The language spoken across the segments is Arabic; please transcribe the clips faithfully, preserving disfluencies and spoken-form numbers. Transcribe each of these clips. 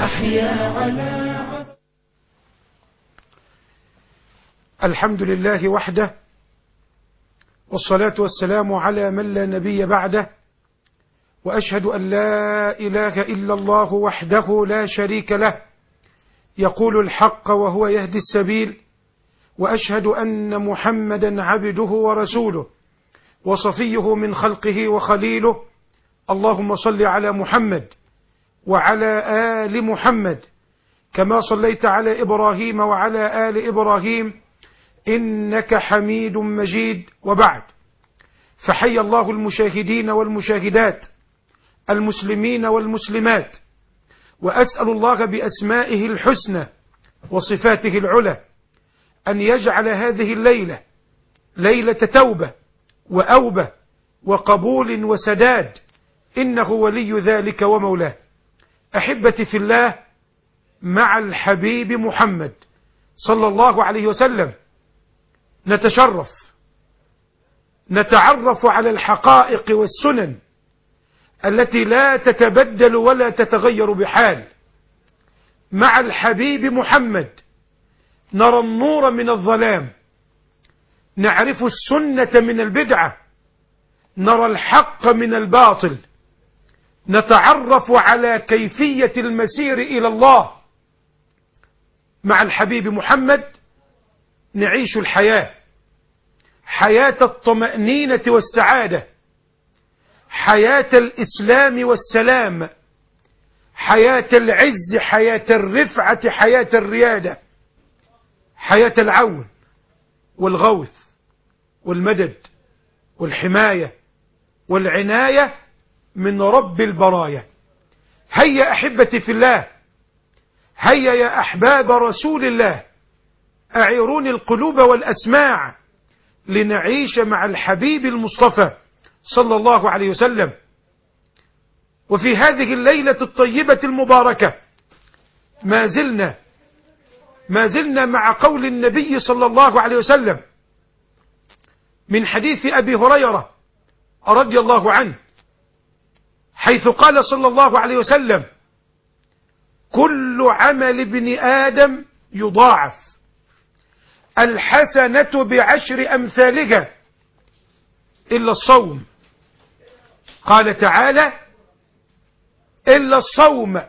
نحيا على الحمد لله وحده، والصلاة والسلام على من لا نبي بعده، وأشهد أن لا إله إلا الله وحده لا شريك له يقول الحق وهو يهدي السبيل، وأشهد أن محمدا عبده ورسوله وصفيه من خلقه وخليله. اللهم صل على محمد وعلى آل محمد كما صليت على إبراهيم وعلى آل إبراهيم إنك حميد مجيد. وبعد، فحي الله المشاهدين والمشاهدات، المسلمين والمسلمات، وأسأل الله بأسمائه الحسنى وصفاته العلى أن يجعل هذه الليلة ليلة توبة وأوبة وقبول وسداد، إنه ولي ذلك ومولاه. أحبتي في الله، مع الحبيب محمد صلى الله عليه وسلم نتشرف، نتعرف على الحقائق والسنن التي لا تتبدل ولا تتغير بحال. مع الحبيب محمد نرى النور من الظلام، نعرف السنة من البدعة، نرى الحق من الباطل، نتعرف على كيفية المسير إلى الله. مع الحبيب محمد نعيش الحياة، حياة الطمأنينة والسعادة، حياة الإسلام والسلام، حياة العز، حياة الرفعة، حياة الريادة، حياة العون والغوث والمدد والحماية والعناية من رب البرايا. هيا أحبتي في الله، هيا يا أحباب رسول الله، أعيروني القلوب والأسماع لنعيش مع الحبيب المصطفى صلى الله عليه وسلم. وفي هذه الليلة الطيبة المباركة ما زلنا ما زلنا مع قول النبي صلى الله عليه وسلم من حديث أبي هريرة رضي الله عنه، حيث قال صلى الله عليه وسلم: كل عمل ابن آدم يضاعف، الحسنة بعشر أمثالها إلا الصوم. قال تعالى: إلا الصوم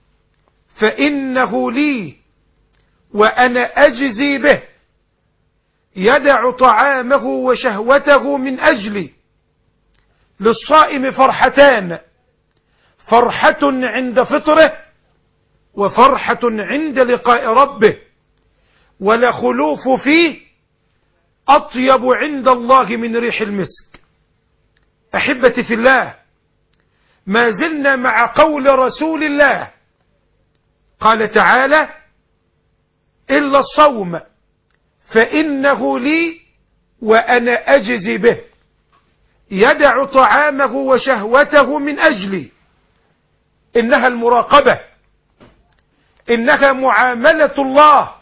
فإنه لي وأنا أجزي به، يدع طعامه وشهوته من أجلي. للصائم فرحتان، فرحة عند فطره وفرحة عند لقاء ربه، ولخلوف فيه أطيب عند الله من ريح المسك. أحبتي في الله، ما زلنا مع قول رسول الله، قال تعالى: إلا الصوم فإنه لي وأنا أجزي به، يدع طعامه وشهوته من أجلي. إنها المراقبة، إنها معاملة الله،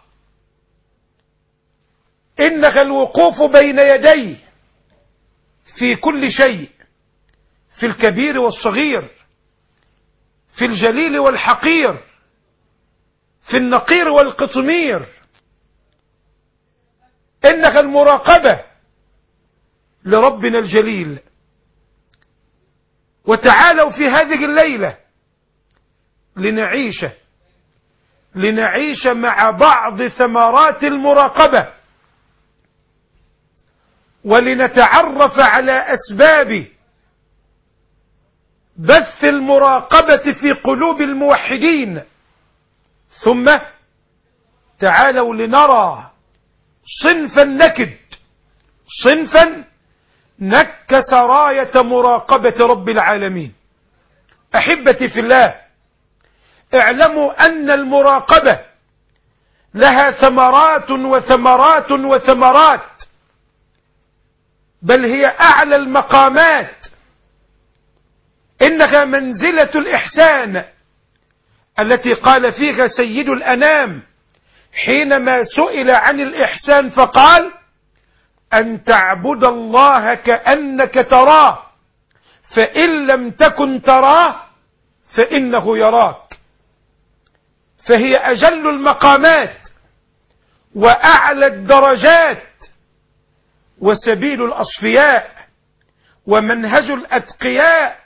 إنها الوقوف بين يديه في كل شيء، في الكبير والصغير، في الجليل والحقير، في النقير والقطمير. إنها المراقبة لربنا الجليل. وتعالوا في هذه الليلة لنعيش لنعيش مع بعض ثمرات المراقبة، ولنتعرف على أسباب بث المراقبة في قلوب الموحدين. ثم تعالوا لنرى صنفا نكد، صنفا نكس راية مراقبة رب العالمين. أحبتي في الله، اعلموا أن المراقبة لها ثمرات وثمرات وثمرات، بل هي أعلى المقامات. إنها منزلة الإحسان التي قال فيها سيد الأنام حينما سئل عن الإحسان فقال: أن تعبد الله كأنك تراه، فإن لم تكن تراه فإنه يراك. فهي أجل المقامات وأعلى الدرجات وسبيل الأصفياء ومنهج الأتقياء،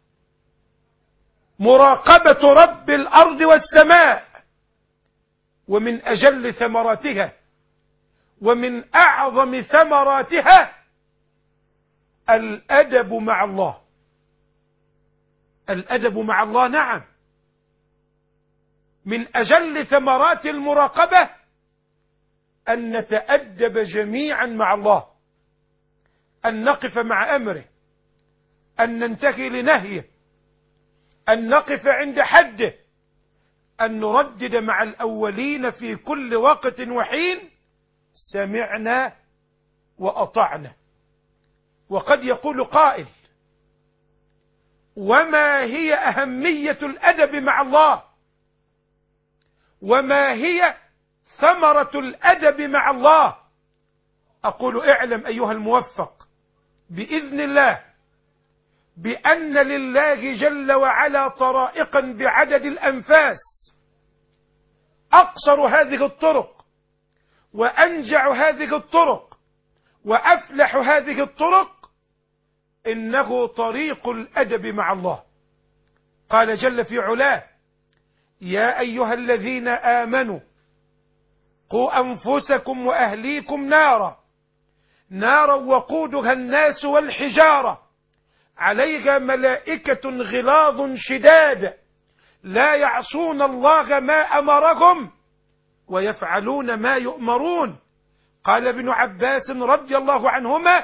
مراقبة رب الأرض والسماء. ومن أجل ثمراتها ومن أعظم ثمراتها الأدب مع الله. الأدب مع الله، نعم، من أجل ثمرات المراقبة أن نتأدب جميعا مع الله، أن نقف مع أمره، أن ننتهي لنهيه، أن نقف عند حده، أن نردد مع الأولين في كل وقت وحين سمعنا وأطعنا. وقد يقول قائل: وما هي أهمية الأدب مع الله؟ وما هي ثمرة الأدب مع الله؟ أقول: اعلم أيها الموفق بإذن الله بأن لله جل وعلا طرائقا بعدد الأنفاس، أقصر هذه الطرق وأنجع هذه الطرق وأفلح هذه الطرق إنه طريق الأدب مع الله. قال جل في علاه: يا أيها الذين آمنوا قوا أنفسكم وأهليكم نارا نارا وقودها الناس والحجارة عليها ملائكة غلاظ شداد لا يعصون الله ما أمرهم ويفعلون ما يؤمرون. قال ابن عباس رضي الله عنهما: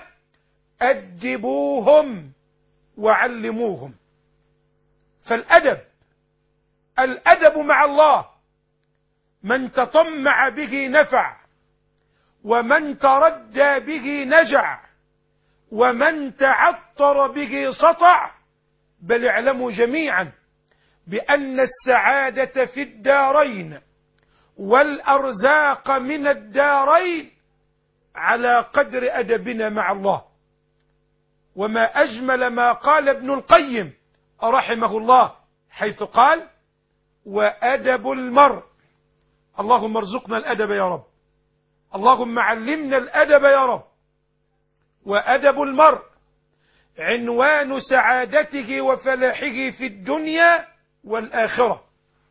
أدبوهم وعلموهم. فالأدب الأدب مع الله، من تطمع به نفع، ومن تردى به نجع، ومن تعطر به سطع. بل اعلموا جميعا بأن السعادة في الدارين والأرزاق من الدارين على قدر أدبنا مع الله. وما أجمل ما قال ابن القيم رحمه الله حيث قال: وأدب المرء. اللهم ارزقنا الأدب يا رب، اللهم علمنا الأدب يا رب. وأدب المرء عنوان سعادته وفلاحه في الدنيا والآخرة،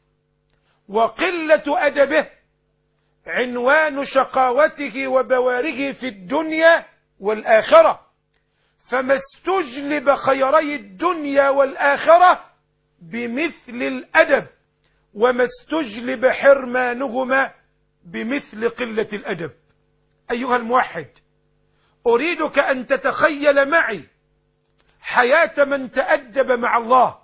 وقلة أدبه عنوان شقاوته وبواره في الدنيا والآخرة. فما استجلب خيري الدنيا والآخرة بمثل الأدب، وما استجلب حرمانهما بمثل قلة الأدب. أيها الموحد، أريدك أن تتخيل معي حياة من تأدب مع الله،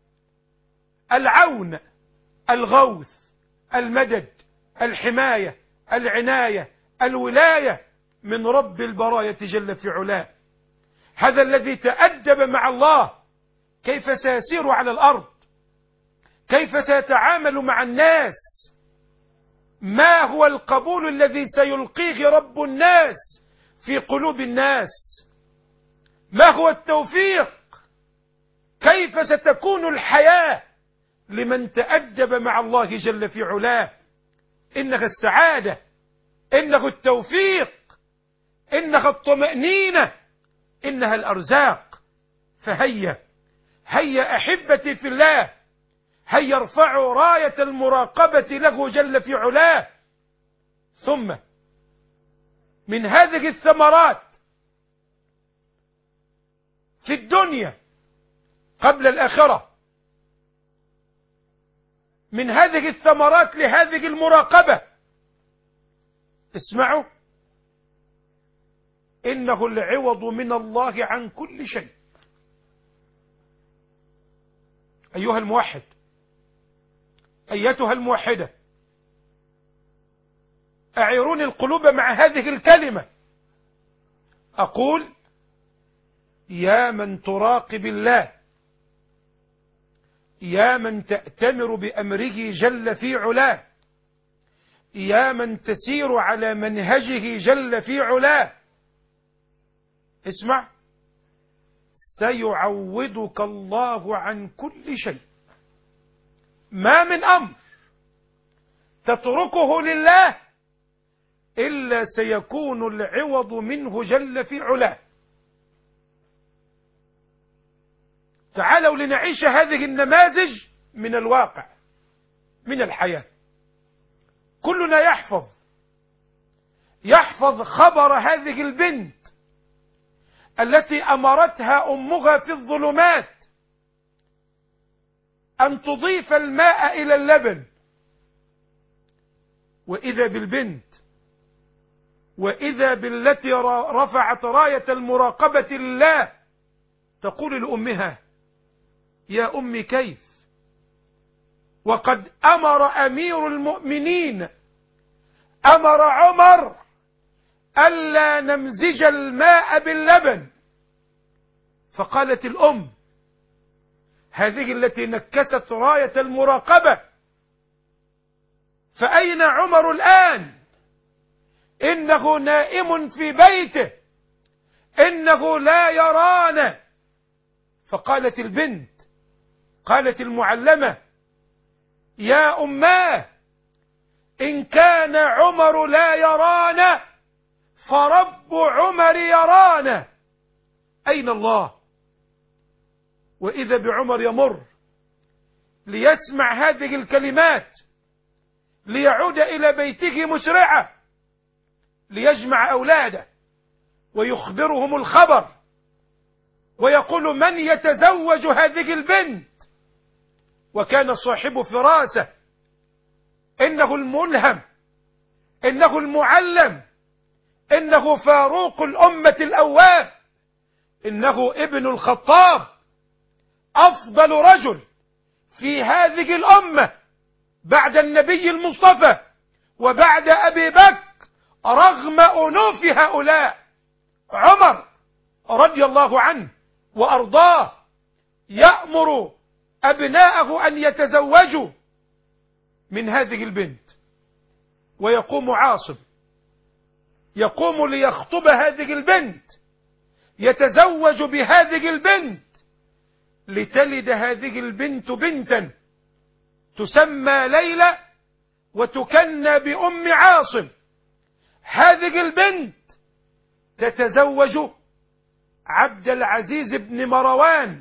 العون، الغوث، المدد، الحماية، العناية، الولاية من رب البرايا جل في علاه. هذا الذي تأدب مع الله كيف سيسير على الأرض؟ كيف سيتعامل مع الناس؟ ما هو القبول الذي سيلقيه رب الناس في قلوب الناس؟ ما هو التوفيق؟ كيف ستكون الحياة لمن تأدب مع الله جل في علاه؟ إنها السعادة، إنه التوفيق، إنها الطمأنينة، إنها الأرزاق. فهيا هيا أحبتي في الله، هيا ارفعوا راية المراقبة له جل في علاه. ثم من هذه الثمرات في الدنيا قبل الآخرة، من هذه الثمرات لهذه المراقبة، اسمعوا: إنه العوض من الله عن كل شيء. أيها الموحد، أيتها الموحدة، أعيروني القلوب مع هذه الكلمة. أقول: يا من تراقب الله، يا من تأتمر بأمره جل في علاه، يا من تسير على منهجه جل في علاه، اسمع: سيعوضك الله عن كل شيء. ما من أمر تتركه لله إلا سيكون العوض منه جل في علاه. تعالوا لنعيش هذه النماذج من الواقع، من الحياة. كلنا يحفظ يحفظ خبر هذه البنت التي أمرتها أمها في الظلمات أن تضيف الماء إلى اللبن، وإذا بالبنت وإذا بالتي رفعت راية المراقبة لله تقول لأمها: يا أمي كيف، وقد أمر أمير المؤمنين أمر عمر ألا نمزج الماء باللبن. فقالت الأم هذه التي نكست راية المراقبة: فأين عمر الآن؟ إنه نائم في بيته، إنه لا يرانا. فقالت البنت، قالت المعلمة: يا أماه، إن كان عمر لا يرانا فرب عمر يرانا. أين الله؟ وإذا بعمر يمر ليسمع هذه الكلمات، ليعود إلى بيته مسرعا ليجمع أولاده ويخبرهم الخبر، ويقول: من يتزوج هذه البنت؟ وكان صاحب فراسة، إنه الملهم، إنه المعلم، إنه فاروق الأمة الأواب، إنه ابن الخطاب، أفضل رجل في هذه الأمة بعد النبي المصطفى وبعد أبي بكر رغم أنوف هؤلاء. عمر رضي الله عنه وأرضاه يأمر أبناءه أن يتزوجوا من هذه البنت، ويقوم عاصم يقوم ليخطب هذه البنت، يتزوج بهذه البنت لتلد هذه البنت بنتا تسمى ليلى وتكنى بأم عاصم. هذه البنت تتزوج عبد العزيز بن مروان،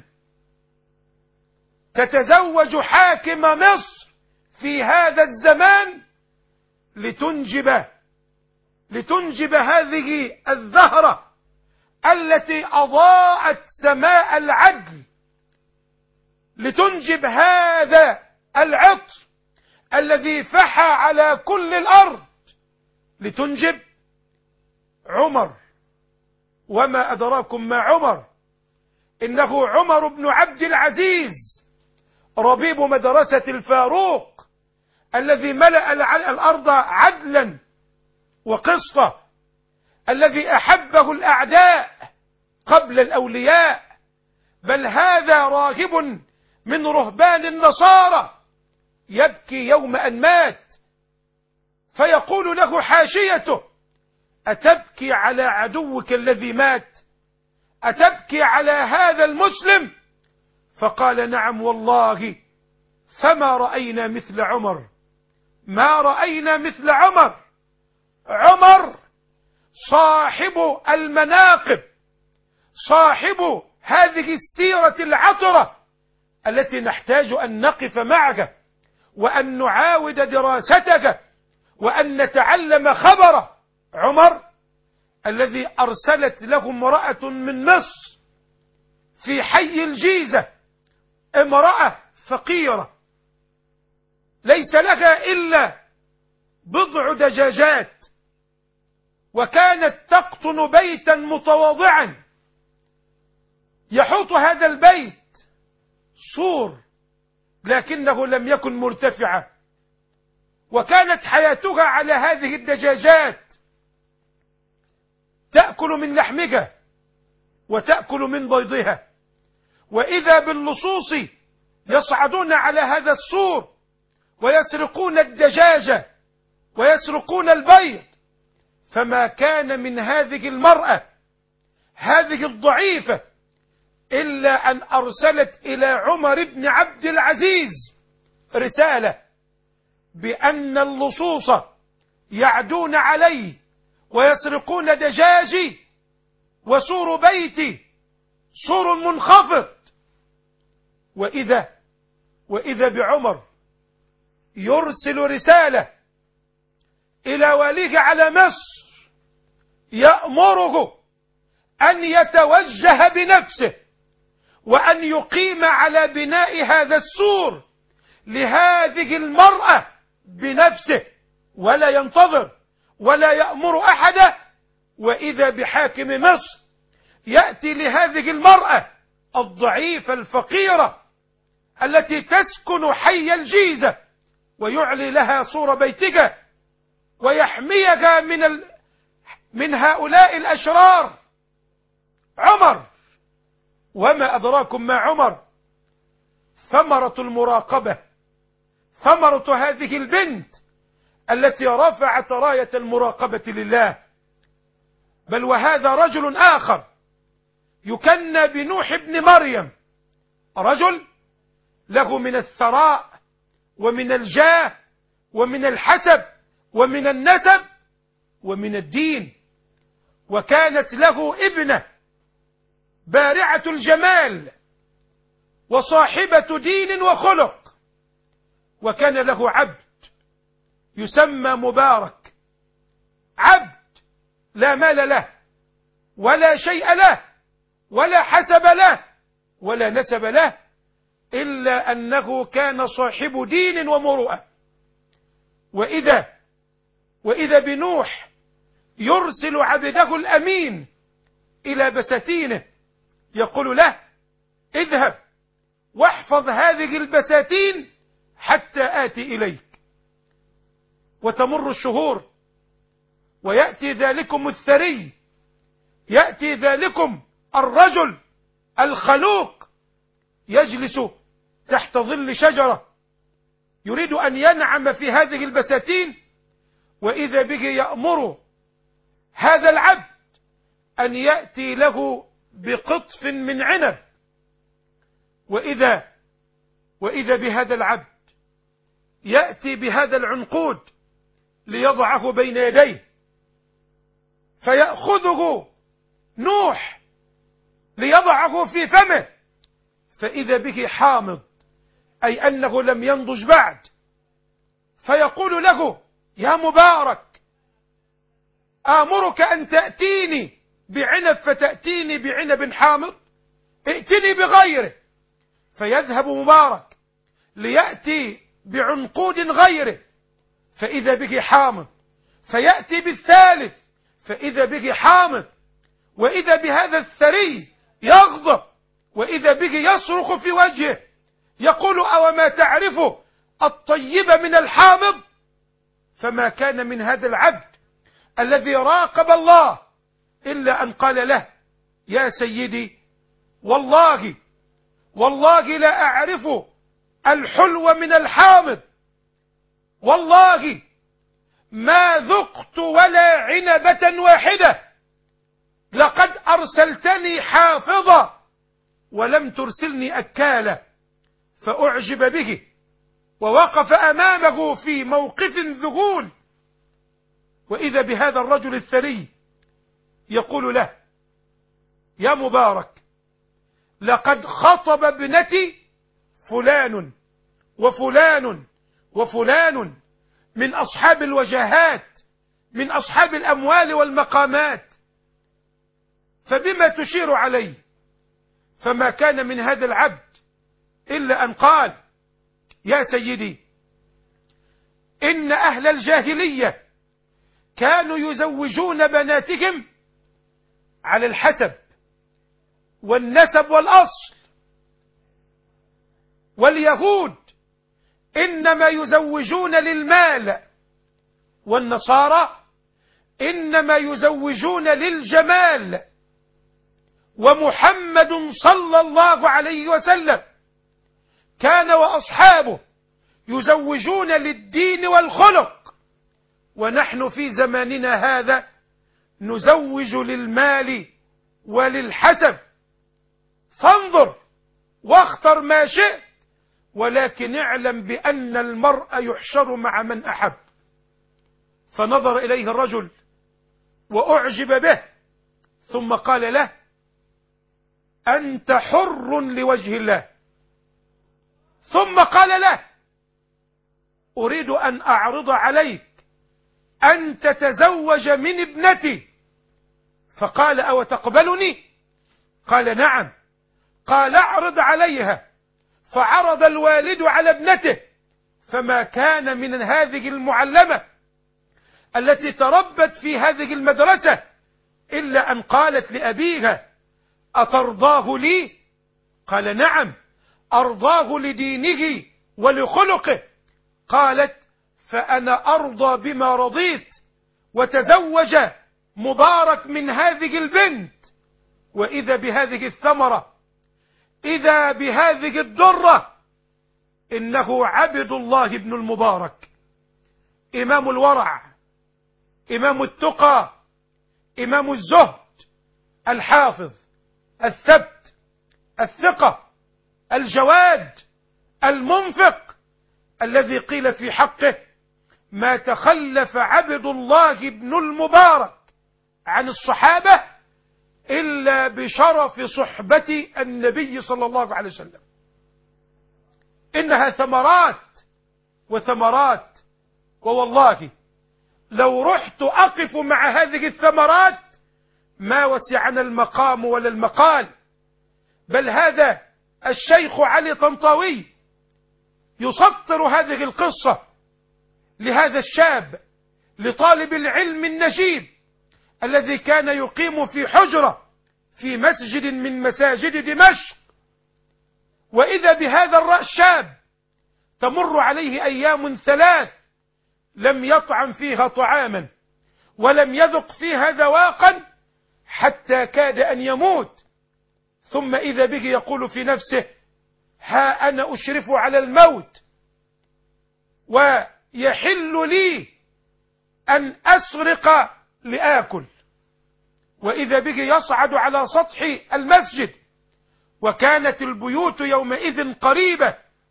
تتزوج حاكم مصر في هذا الزمان لتنجب لتنجب هذه الزهرة التي أضاءت سماء العدل، لتنجب هذا العطر الذي فحى على كل الأرض، لتنجب عمر. وما أدراكم ما عمر؟ إنه عمر بن عبد العزيز ربيب مدرسة الفاروق الذي ملأ الأرض عدلا وقسطا، الذي أحبه الأعداء قبل الأولياء، بل هذا راهب من رهبان النصارى يبكي يوم أن مات، فيقول له حاشيته: أتبكي على عدوك الذي مات؟ أتبكي على هذا المسلم؟ فقال: نعم والله، فما رأينا مثل عمر، ما رأينا مثل عمر. عمر صاحب المناقب، صاحب هذه السيرة العطرة التي نحتاج أن نقف معك وأن نعاود دراستك وأن نتعلم خبره. عمر الذي أرسلت له امرأة من مصر في حي الجيزة، امرأة فقيرة ليس لها إلا بضع دجاجات، وكانت تقطن بيتا متواضعا، يحوط هذا البيت سور لكنه لم يكن مرتفعا، وكانت حياتها على هذه الدجاجات، تأكل من لحمها وتأكل من بيضها، وإذا باللصوص يصعدون على هذا السور ويسرقون الدجاجة ويسرقون البيض. فما كان من هذه المرأة هذه الضعيفة إلا أن أرسلت إلى عمر بن عبد العزيز رسالة بأن اللصوص يعدون عليه ويسرقون دجاجي وسور بيتي سور منخفض. وإذا وإذا بعمر يرسل رسالة إلى واليه على مصر يأمره أن يتوجه بنفسه وأن يقيم على بناء هذا السور لهذه المرأة بنفسه ولا ينتظر ولا يأمر أحدا. وإذا بحاكم مصر يأتي لهذه المرأة الضعيفة الفقيرة التي تسكن حي الجيزة ويعلي لها سور بيتك ويحميك من ال... من هؤلاء الأشرار. عمر، وما أدراكم ما عمر، ثمرة المراقبة، ثمرة هذه البنت التي رفعت راية المراقبة لله. بل وهذا رجل آخر يكنى بنوح ابن مريم، رجل له من الثراء ومن الجاه ومن الحسب ومن النسب ومن الدين، وكانت له ابنة بارعة الجمال وصاحبة دين وخلق، وكان له عبد يسمى مبارك، عبد لا مال له ولا شيء له ولا حسب له ولا نسب له، إلا أنه كان صاحب دين ومروءة. وإذا وإذا بنوح يرسل عبده الأمين إلى بساتينه يقول له: اذهب واحفظ هذه البساتين حتى آتي إليك. وتمر الشهور ويأتي ذلكم الثري، يأتي ذلكم الرجل الخلوق يجلس تحت ظل شجرة يريد أن ينعم في هذه البساتين، وإذا به يأمر هذا العبد أن يأتي له بقطف من عنب. وإذا وإذا بهذا العبد يأتي بهذا العنقود ليضعه بين يديه، فيأخذه نوح ليضعه في فمه، فإذا به حامض، أي أنه لم ينضج بعد، فيقول له: يا مبارك، آمرك أن تأتيني بعنب فتأتيني بعنب حامض؟ ائتني بغيره. فيذهب مبارك ليأتي بعنقود غيره، فإذا به حامض، فيأتي بالثالث فإذا به حامض، وإذا بهذا الثري يغضب، وإذا به يصرخ في وجهه يقول: أوما تعرف الطيب من الحامض؟ فما كان من هذا العبد الذي راقب الله إلا أن قال له: يا سيدي، والله والله لا أعرف الحلو من الحامض، والله ما ذقت ولا عنبة واحدة، لقد أرسلتني حافظا ولم ترسلني أكالا. فأعجب به ووقف أمامه في موقف ذهول، وإذا بهذا الرجل الثري يقول له: يا مبارك، لقد خطب ابنتي فلان وفلان وفلان من أصحاب الوجاهات، من أصحاب الأموال والمقامات، فبما تشير عليه؟ فما كان من هذا العبد إلا أن قال: يا سيدي، إن أهل الجاهلية كانوا يزوجون بناتهم على الحسب والنسب والأصل، واليهود إنما يزوجون للمال، والنصارى إنما يزوجون للجمال، ومحمد صلى الله عليه وسلم كان وأصحابه يزوجون للدين والخلق، ونحن في زماننا هذا نزوج للمال وللحسب. فانظر واختر ما شئت ولكن اعلم بأن المرء يحشر مع من أحب. فنظر إليه الرجل وأعجب به، ثم قال له: أنت حر لوجه الله. ثم قال له: أريد أن أعرض عليك أن تتزوج من ابنتي. فقال: أو تقبلني؟ قال: نعم. قال: اعرض عليها. فعرض الوالد على ابنته، فما كان من هذه المعلمة التي تربت في هذه المدرسة إلا أن قالت لأبيها: أترضاه لي؟ قال: نعم، أرضاه لدينه ولخلقه. قالت: فأنا أرضى بما رضيت. وتزوج مبارك من هذه البنت، وإذا بهذه الثمرة، إذا بهذه الدرة، إنه عبد الله بن المبارك، إمام الورع، إمام التقى، إمام الزهد، الحافظ، الثبت، الثقة، الجواد، المنفق، الذي قيل في حقه: ما تخلف عبد الله بن المبارك عن الصحابة إلا بشرف صحبة النبي صلى الله عليه وسلم. إنها ثمرات وثمرات، ووالله لو رحت أقف مع هذه الثمرات ما وسعنا المقام ولا المقال. بل هذا الشيخ علي طنطاوي يسطر هذه القصة لهذا الشاب، لطالب العلم النجيب الذي كان يقيم في حجرة في مسجد من مساجد دمشق، وإذا بهذا الشاب تمر عليه أيام ثلاث لم يطعم فيها طعاما ولم يذق فيها ذواقا حتى كاد أن يموت، ثم إذا به يقول في نفسه: ها أنا أشرف على الموت ويحل لي أن أسرق لآكل. وإذا به يصعد على سطح المسجد، وكانت البيوت يومئذ قريبة،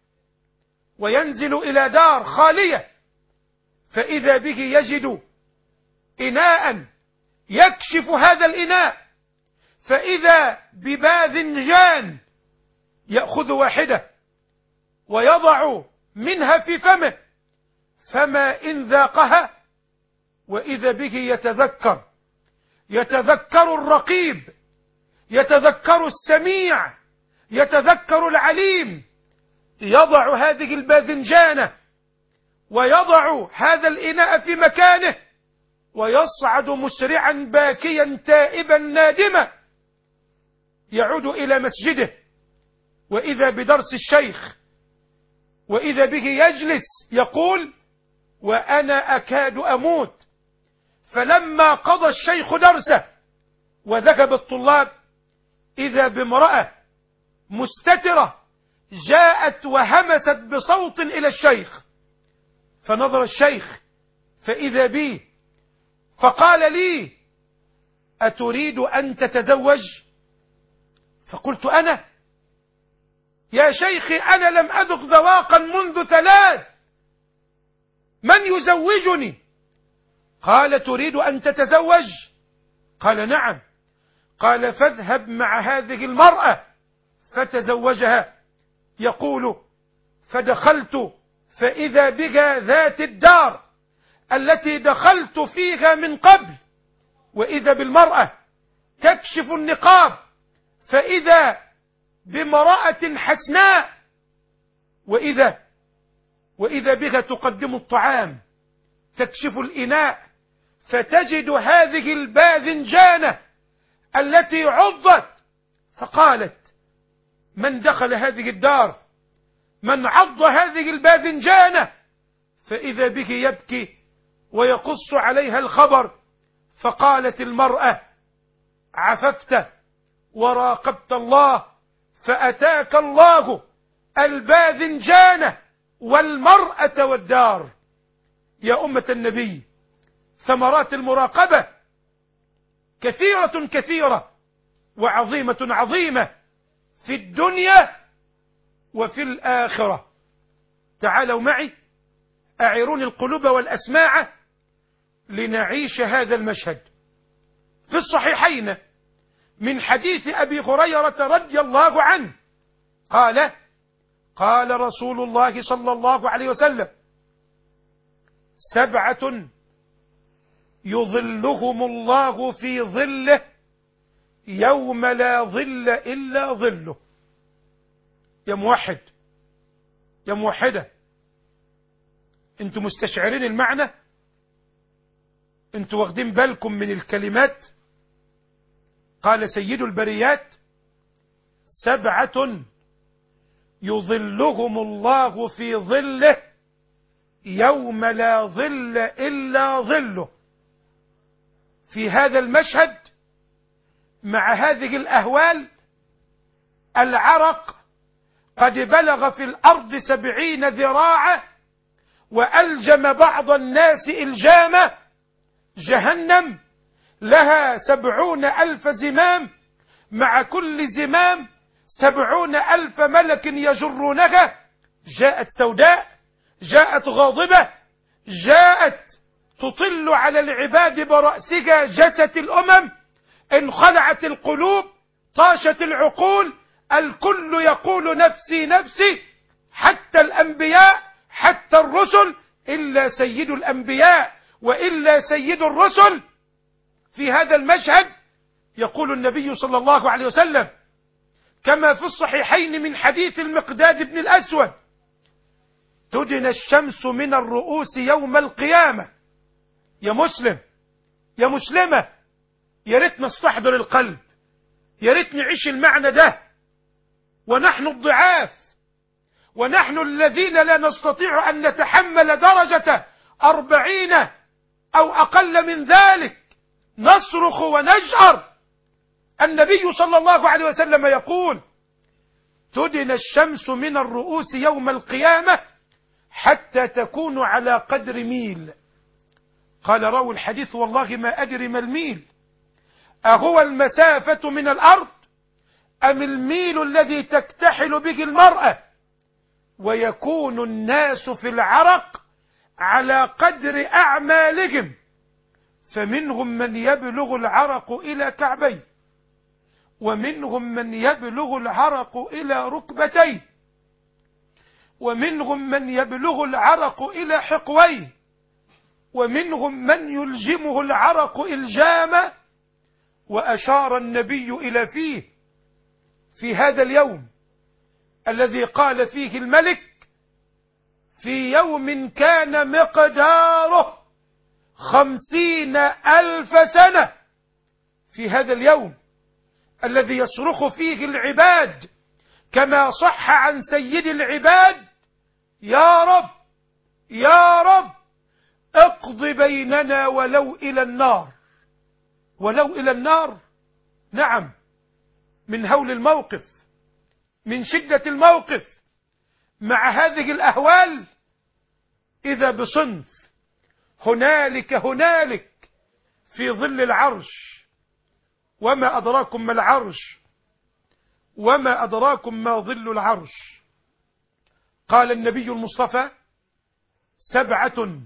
وينزل إلى دار خالية، فإذا به يجد إناء، يكشف هذا الإناء فإذا بباذنجان، يأخذ واحدة ويضع منها في فمه، فما إن ذاقها وإذا به يتذكر يتذكر الرقيب، يتذكر السميع، يتذكر العليم، يضع هذه الباذنجانة ويضع هذا الإناء في مكانه، ويصعد مسرعا باكيا تائبا نادما، يعود إلى مسجده، وإذا بدرس الشيخ، وإذا به يجلس يقول: وأنا أكاد أموت. فلما قضى الشيخ درسه وذهب الطلاب، إذا بامرأة مستترة جاءت وهمست بصوت إلى الشيخ، فنظر الشيخ فإذا بي، فقال لي: أتريد أن تتزوج؟ فقلت: أنا يا شيخي أنا لم أذق ذواقا منذ ثلاث، من يزوجني؟ قال: تريد أن تتزوج؟ قال: نعم. قال: فاذهب مع هذه المرأة فتزوجها. يقول: فدخلت فإذا بها ذات الدار التي دخلت فيها من قبل، وإذا بالمرأة تكشف النقاب فإذا بامرأة حسناء، وإذا وإذا بها تقدم الطعام، تكشف الإناء فتجد هذه الباذنجانة التي عضت، فقالت: من دخل هذه الدار؟ من عض هذه الباذنجانة؟ فإذا به يبكي ويقص عليها الخبر، فقالت المرأة: عففت وراقبت الله فأتاك الله الباذنجانة والمرأة والدار. يا أمة النبي، ثمرات المراقبة كثيرة كثيرة وعظيمة عظيمة في الدنيا وفي الآخرة. تعالوا معي أعيروني القلوب والأسماع لنعيش هذا المشهد. في الصحيحين من حديث أبي هريرة رضي الله عنه قال قال رسول الله صلى الله عليه وسلم: سبعة يظلهم الله في ظله يوم لا ظل إلا ظله. يا موحد، يا موحدة، انتوا مستشعرين المعنى؟ انتوا واخدين بالكم من الكلمات؟ قال سيد البريات: سبعة يظلهم الله في ظله يوم لا ظل إلا ظله. في هذا المشهد مع هذه الأهوال العرق قد بلغ في الأرض سبعين ذراعا وألجم بعض الناس إلجامه. جهنم لها سبعون ألف زمام، مع كل زمام سبعون ألف ملك يجرونها. جاءت سوداء، جاءت غاضبة، جاءت تطل على العباد برأسها جست الأمم. انخلعت القلوب، طاشت العقول، الكل يقول نفسي نفسي، حتى الأنبياء، حتى الرسل، إلا سيد الأنبياء وإلا سيد الرسل. في هذا المشهد يقول النبي صلى الله عليه وسلم كما في الصحيحين من حديث المقداد بن الأسود: تدنى الشمس من الرؤوس يوم القيامة. يا مسلم، يا مسلمة، يا ريت نستحضر القلب، يا ريت نعيش المعنى ده. ونحن الضعاف، ونحن الذين لا نستطيع أن نتحمل درجة أربعين أو أقل من ذلك، نصرخ ونجأر. النبي صلى الله عليه وسلم يقول: تدنى الشمس من الرؤوس يوم القيامة حتى تكون على قدر ميل. قال راوي الحديث: والله ما أدري ما الميل، أهو المسافة من الأرض أم الميل الذي تكتحل به المرأة؟ ويكون الناس في العرق على قدر أعمالهم، فمنهم من يبلغ العرق إلى كعبيه، ومنهم من يبلغ العرق إلى ركبتيه، ومنهم من يبلغ العرق إلى حقويه، ومنهم من يلجمه العرق إلجاما. وأشار النبي إلى فيه في هذا اليوم الذي قال فيه الملك: في يوم كان مقداره خمسين ألف سنة. في هذا اليوم الذي يصرخ فيه العباد كما صح عن سيد العباد: يا رب، يا رب، اقض بيننا ولو إلى النار. ولو إلى النار، نعم، من هول الموقف، من شدة الموقف، مع هذه الأهوال إذا بصنف هنالك هنالك في ظل العرش. وما أدراكم ما العرش، وما أدراكم ما ظل العرش. قال النبي المصطفى: سبعة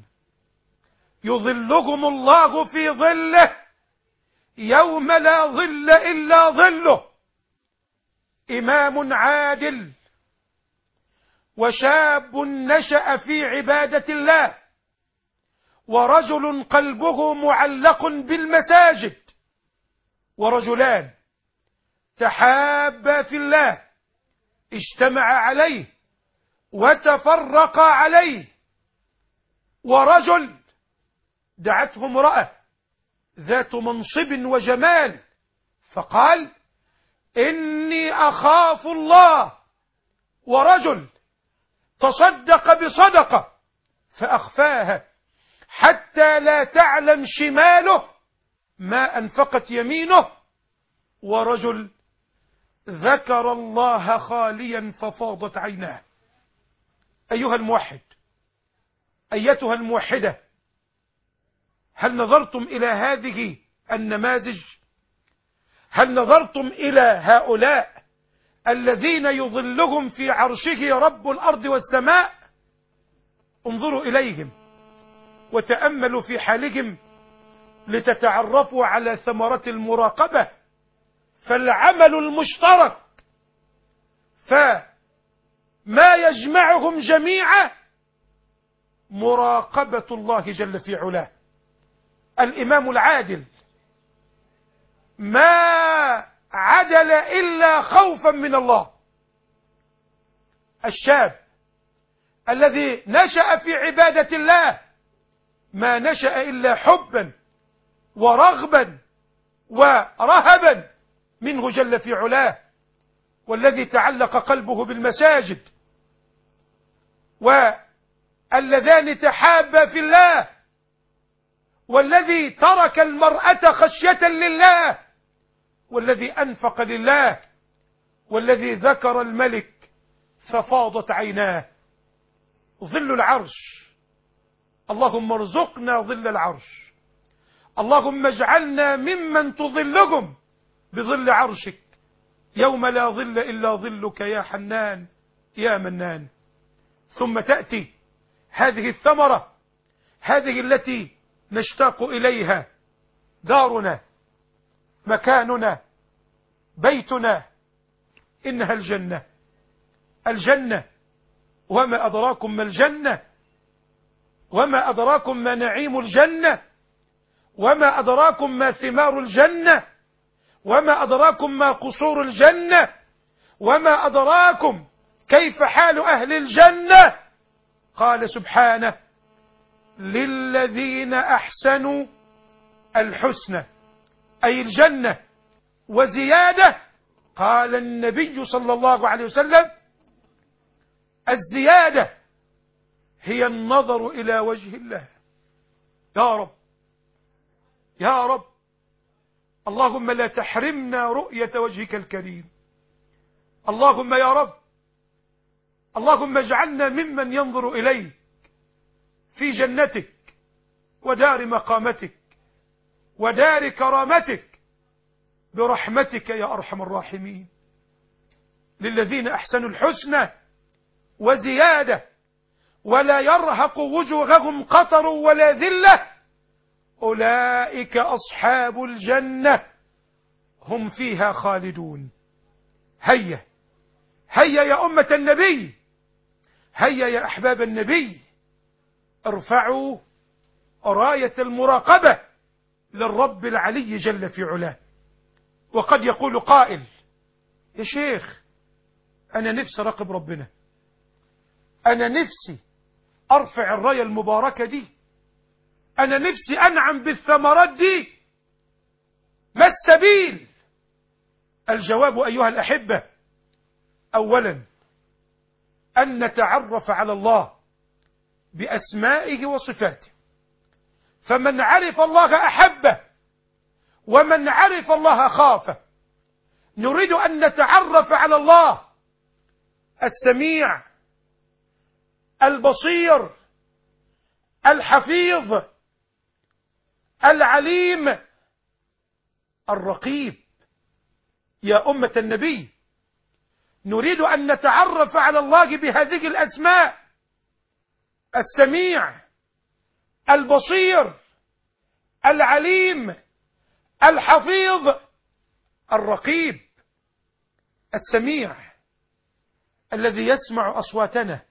يظلهم الله في ظله يوم لا ظل إلا ظله: إمام عادل، وشاب نشأ في عبادة الله، ورجل قلبه معلق بالمساجد، ورجلان تحابا في الله اجتمع عليه وتفرقا عليه، ورجل دعته امرأة ذات منصب وجمال فقال: إني أخاف الله، ورجل تصدق بصدقة فأخفاها حتى لا تعلم شماله ما أنفقت يمينه، ورجل ذكر الله خاليا ففاضت عيناه. أيها الموحد، أيتها الموحدة، هل نظرتم إلى هذه النماذج؟ هل نظرتم إلى هؤلاء الذين يظلهم في عرشه رب الأرض والسماء؟ انظروا إليهم وتأملوا في حالهم لتتعرفوا على ثمرة المراقبة، فالعمل المشترك، فما يجمعهم جميعا مراقبة الله جل في علاه. الإمام العادل ما عدل إلا خوفا من الله. الشاب الذي نشأ في عبادة الله ما نشأ إلا حبا ورغبا ورهبا منه جل في علاه، والذي تعلق قلبه بالمساجد، واللذان تحابا في الله، والذي ترك المرأة خشية لله، والذي أنفق لله، والذي ذكر الملك ففاضت عيناه. ظل العرش، اللهم ارزقنا ظل العرش، اللهم اجعلنا ممن تظلهم بظل عرشك يوم لا ظل إلا ظلك يا حنان يا منان. ثم تأتي هذه الثمرة، هذه التي نشتاق إليها، دارنا، مكاننا، بيتنا، إنها الجنة. الجنة، وما أدراكم ما الجنة، وما أدراكم ما نعيم الجنة، وما أدراكم ما ثمار الجنة، وما أدراكم ما قصور الجنة، وما أدراكم كيف حال أهل الجنة. قال سبحانه: للذين أحسنوا الحسنى، أي الجنة، وزيادة. قال النبي صلى الله عليه وسلم: الزيادة هي النظر إلى وجه الله. يا رب يا رب، اللهم لا تحرمنا رؤية وجهك الكريم. اللهم يا رب، اللهم اجعلنا ممن ينظر إليك في جنتك ودار مقامتك ودار كرامتك برحمتك يا أرحم الراحمين. للذين أحسنوا الحسنى وزيادة، ولا يرهق وجوههم قطر ولا ذلة، أولئك أصحاب الجنة هم فيها خالدون. هيا هيا يا أمة النبي، هيا يا أحباب النبي، ارفعوا راية المراقبة للرب العلي جل في علاه. وقد يقول قائل: يا شيخ، أنا نفسي راقب ربنا، أنا نفسي أرفع الراية المباركة دي، أنا نفسي أنعم بالثمرات دي، ما السبيل؟ الجواب أيها الأحبة: أولا أن نتعرف على الله بأسمائه وصفاته، فمن عرف الله أحبه، ومن عرف الله خافه. نريد أن نتعرف على الله السميع البصير الحفيظ العليم الرقيب. يا أمة النبي، نريد أن نتعرف على الله بهذه الأسماء: السميع البصير العليم الحفيظ الرقيب. السميع الذي يسمع أصواتنا،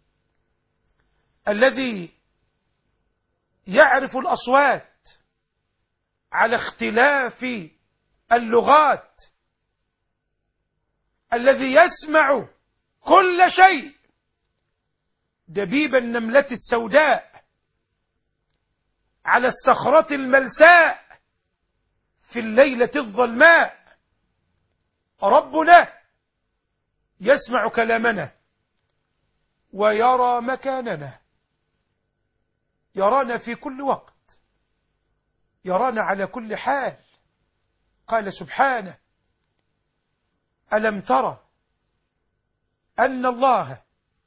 الذي يعرف الأصوات على اختلاف اللغات، الذي يسمع كل شيء، دبيب النملة السوداء على الصخرة الملساء في الليلة الظلماء. ربنا يسمع كلامنا ويرى مكاننا، يرانا في كل وقت، يرانا على كل حال. قال سبحانه: ألم ترى أن الله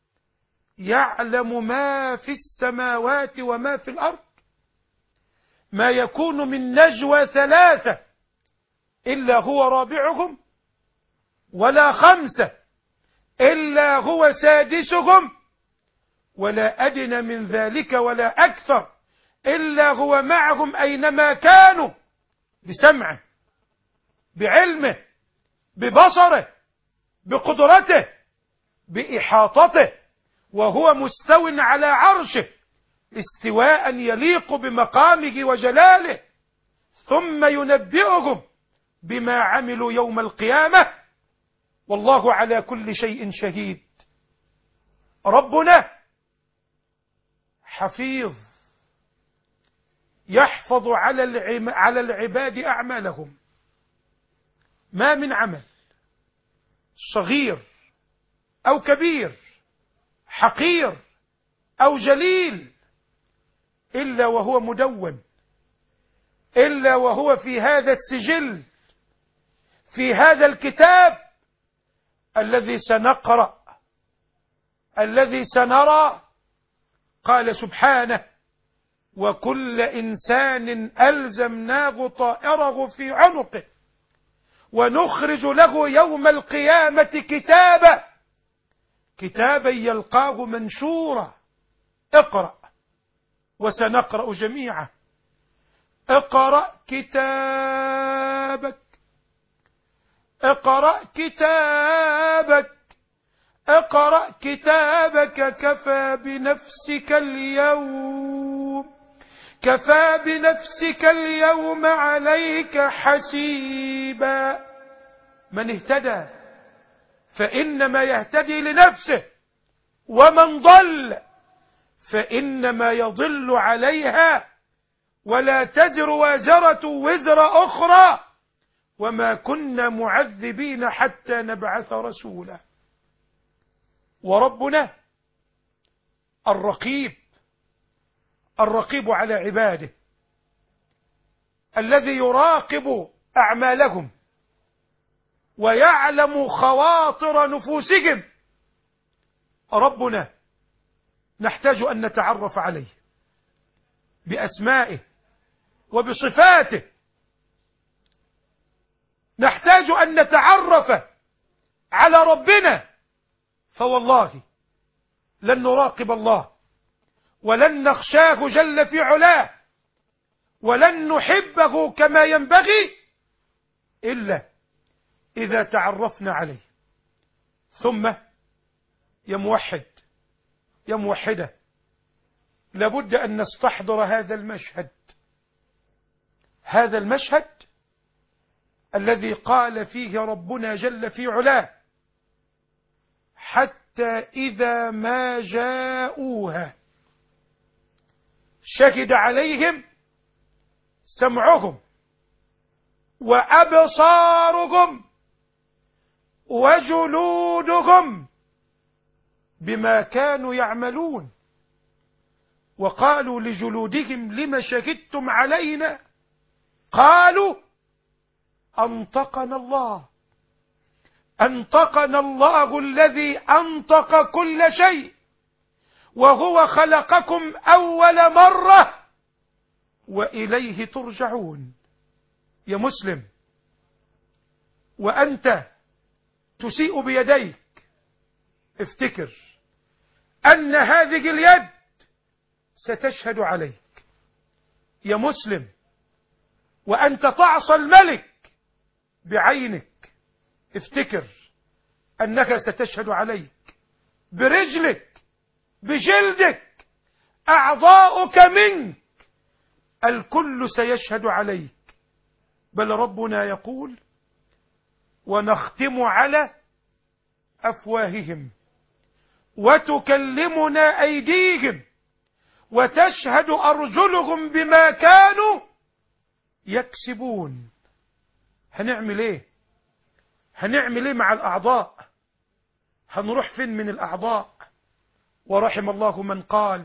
يعلم ما في السماوات وما في الأرض، ما يكون من نجوى ثلاثة إلا هو رابعهم، ولا خمسة إلا هو سادسهم، ولا أدنى من ذلك ولا أكثر، إلا هو معهم أينما كانوا، بسمعه، بعلمه، ببصره، بقدرته، بإحاطته، وهو مستو على عرشه استواء يليق بمقامه وجلاله، ثم ينبئهم بما عملوا يوم القيامة، والله على كل شيء شهيد. ربنا حفيظ يحفظ على العباد أعمالهم، ما من عمل صغير أو كبير، حقير أو جليل، إلا وهو مدون، إلا وهو في هذا السجل، في هذا الكتاب الذي سنقرأ، الذي سنرى. قال سبحانه: وكل إنسان ألزمناه طائره في عنقه ونخرج له يوم القيامة كتابا كتابا يلقاه منشورا. اقرأ، وسنقرأ جميعا. اقرأ كتابك، اقرأ كتابك، اقرأ كتابك كفى بنفسك اليوم كفى بنفسك اليوم عليك حسيبا. من اهتدى فإنما يهتدي لنفسه، ومن ضل فإنما يضل عليها، ولا تزر وازرة وزر أخرى، وما كنا معذبين حتى نبعث رسولا. وربنا الرقيب، الرقيب على عباده، الذي يراقب أعمالهم ويعلم خواطر نفوسهم. ربنا نحتاج أن نتعرف عليه بأسمائه وبصفاته، نحتاج أن نتعرف على ربنا، فوالله لن نراقب الله ولن نخشاه جل في علاه ولن نحبه كما ينبغي إلا إذا تعرفنا عليه. ثم يا موحد، يا موحدة، لابد أن نستحضر هذا المشهد، هذا المشهد الذي قال فيه ربنا جل في علاه: حتى إذا ما جاءوها شهد عليهم سمعهم وأبصارهم وجلودهم بما كانوا يعملون، وقالوا لجلودهم لم شهدتم علينا؟ قالوا أنطقنا الله أنطقنا الله الذي أنطق كل شيء، وهو خلقكم أول مرة وإليه ترجعون. يا مسلم، وأنت تسيء بيديك، افتكر أن هذه اليد ستشهد عليك. يا مسلم، وأنت تعصى الملك بعينك، افتكر أنك ستشهد عليك. برجلك، بجلدك، أعضاؤك منك، الكل سيشهد عليك. بل ربنا يقول: ونختم على أفواههم وتكلمنا أيديهم وتشهد أرجلهم بما كانوا يكسبون. هنعمل ايه؟ هنعمل ايه مع الأعضاء؟ هنروح فين من الأعضاء؟ ورحم الله من قال: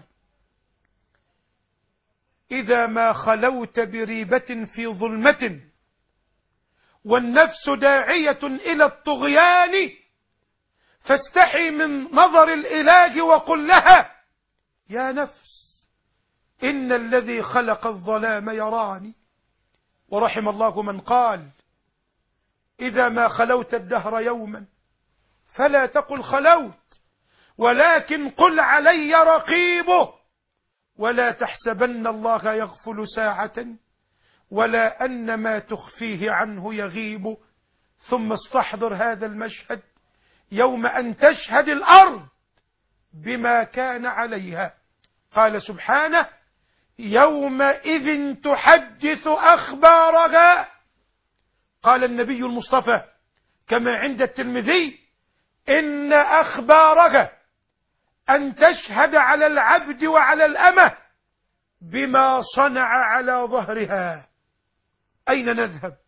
إذا ما خلوت بريبة في ظلمة والنفس داعية إلى الطغيان فاستحي من نظر الإله وقل لها: يا نفس إن الذي خلق الظلام يراني. ورحم الله من قال: إذا ما خلوت الدهر يوما فلا تقل خلوت، ولكن قل علي رقيبه ولا تحسبن الله يغفل ساعة ولا أن ما تخفيه عنه يغيب. ثم استحضر هذا المشهد يوم أن تشهد الأرض بما كان عليها. قال سبحانه يومئذ تحدث أخبارها. قال النبي المصطفى كما عند الترمذي إن أخبارها أن تشهد على العبد وعلى الأمة بما صنع على ظهرها. أين نذهب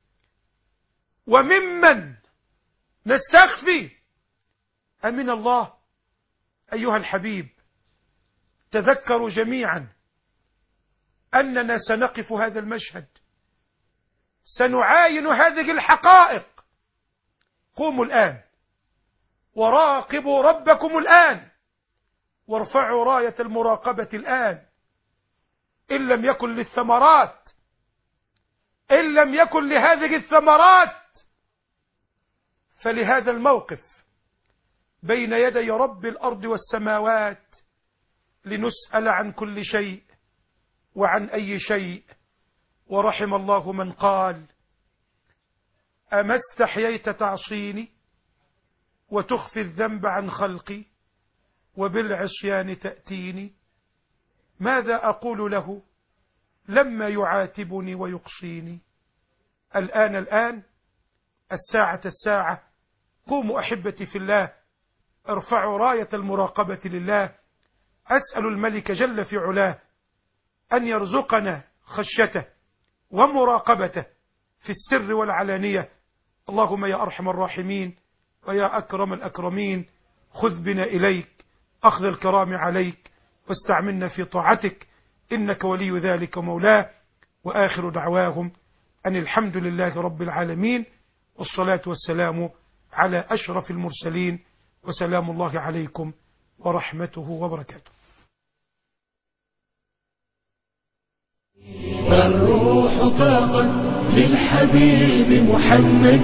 وممن نستخفي أمن الله؟ أيها الحبيب تذكروا جميعا أننا سنقف هذا المشهد، سنعاين هذه الحقائق. قوموا الآن وراقبوا ربكم الآن وارفعوا راية المراقبة الآن. إن لم يكن للثمرات إن لم يكن لهذه الثمرات فلهذا الموقف بين يدي رب الأرض والسماوات لنسأل عن كل شيء وعن أي شيء. ورحم الله من قال أما استحييت تعصيني وتخفي الذنب عن خلقي وبالعصيان تأتيني. ماذا أقول له لما يعاتبني ويقصيني؟ الآن الآن الساعة الساعة. قوموا أحبتي في الله ارفعوا راية المراقبة لله. أسأل الملك جل في علاه أن يرزقنا خشيته ومراقبته في السر والعلانية. اللهم يا أرحم الراحمين ويا أكرم الأكرمين خذ بنا إليك أخذ الكرام عليك واستعملنا في طاعتك إنك ولي ذلك مولاه. وآخر دعواهم أن الحمد لله رب العالمين والصلاة والسلام على أشرف المرسلين وسلام الله عليكم ورحمته وبركاته. الروح طاقت للحبيب محمد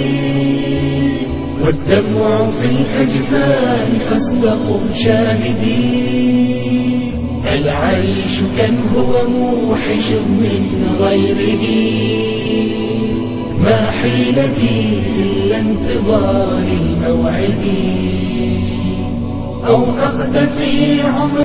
والدمع في الأجفان فاصدقوا شاهدين. العيش كم هو موحش من غيره ما حيلتي إلا انتظار الموعد أو أقتفي عمر